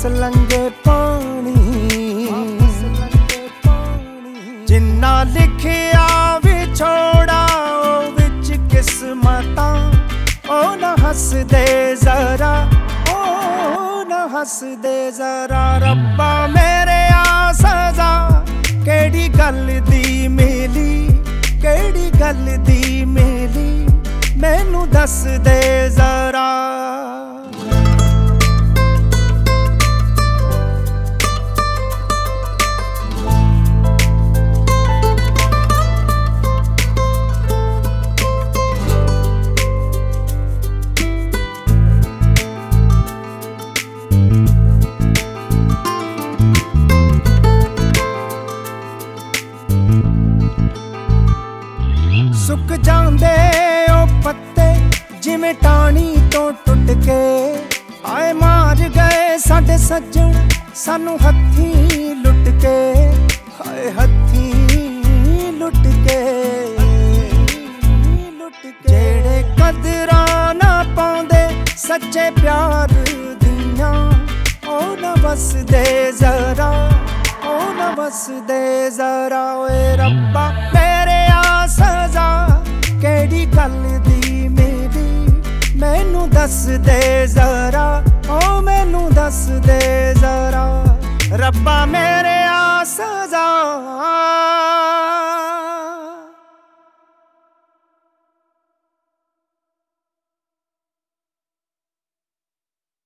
लंगे पानी जिन्ना लिखिया विछोड़ा विच किस्मतां ओ ना हस दे जरा, ओ ना हस दे जरा। रब्बा मेरे आ सजा केड़ी गल दी मिली, केड़ी गल दी मिली मैनू दस दे जरा। सुक जांदे ओ पत्ते जिवें टाणी तो टुट के, आए मार गए साडे सज्जन सानू हत्थी लुट के, हाय हत्थी लुट के, जेड़े कदरां ना पाउंदे सच्चे प्यार दियां ओ ना बस दे जरा, ओ ना बस दे जरा। ओए रब्बा मेरे आ सजा केड़ी गल दी मेरी मैनू दस दे जरा, ओ मैनू दस दे जरा। रब्बा मेरे आ सजा